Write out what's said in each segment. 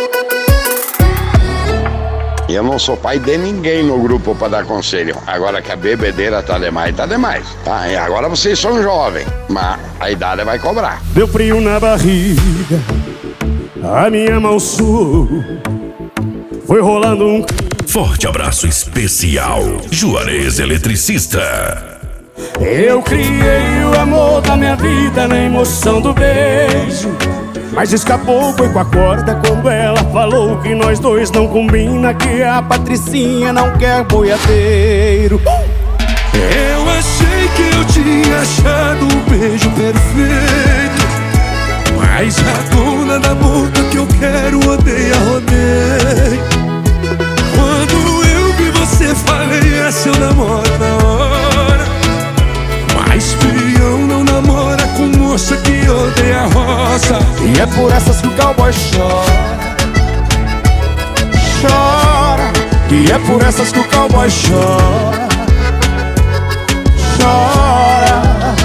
Eu não sou pai de ninguém no grupo para dar conselho. Agora que a bebedeira tá demais, tá demais. Tá, e agora vocês são jovens, mas a idade vai cobrar. Deu frio na barriga, a minha mão suou, foi rolando um... Forte abraço especial, Juarez Eletricista. Eu criei o amor da minha vida na emoção do beijo, mas escapou, foi com a corda quando ela falou que nós dois não combina, que a Patricinha não quer boiadeiro. Eu achei que eu tinha achado o beijo perfeito, mas a dona da boca que eu quero odeia rodeio. Quando eu vi você falei, essa eu namoro na hora, mas peão não namora com moça que odeia roça. E é por essas que o cowboy chora, chora. E é por essas que o cowboy chora, chora.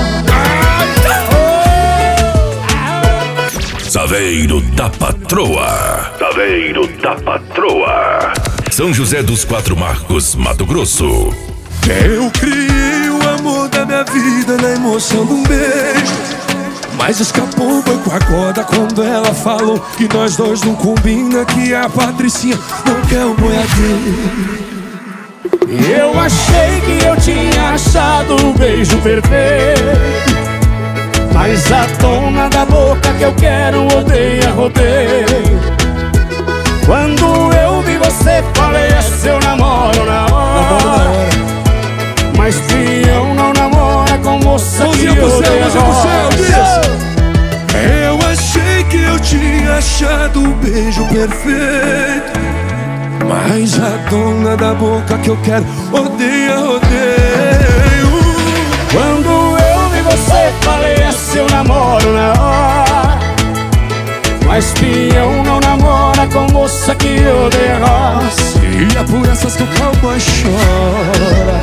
Saveiro da Patroa. Saveiro da Patroa. São José dos Quatro Marcos, Mato Grosso. Eu criei o amor da minha vida na emoção de um beijo, mas escapou, foi com a corda quando ela falou que nós dois não combina, que a Patricinha não quer um boiadeiro. Eu achei que eu tinha achado o beijo perfeito, mas a dona da boca que eu quero odeia rodeio. Quando eu vi você falei, é seu namoro na hora, mas peão não namora com moça que odeia roça. Eu achei que eu tinha achado o beijo perfeito, mas a dona da boca que eu quero odeia rodeio. Quando eu vi você falei, é seu namoro na hora, mas peão não namora com moça que odeia roça. E é por essas que o cowboy chora,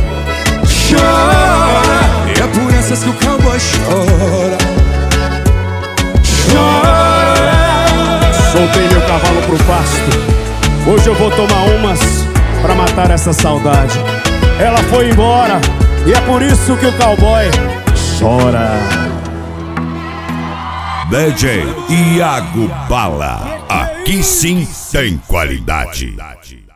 chora. E é por essas que o cowboy chora, chora. Soltei meu cavalo pro pasto, hoje eu vou tomar umas pra matar essa saudade. Ela foi embora e é por isso que o cowboy chora. DJ Iago Bala. Aqui sim tem qualidade.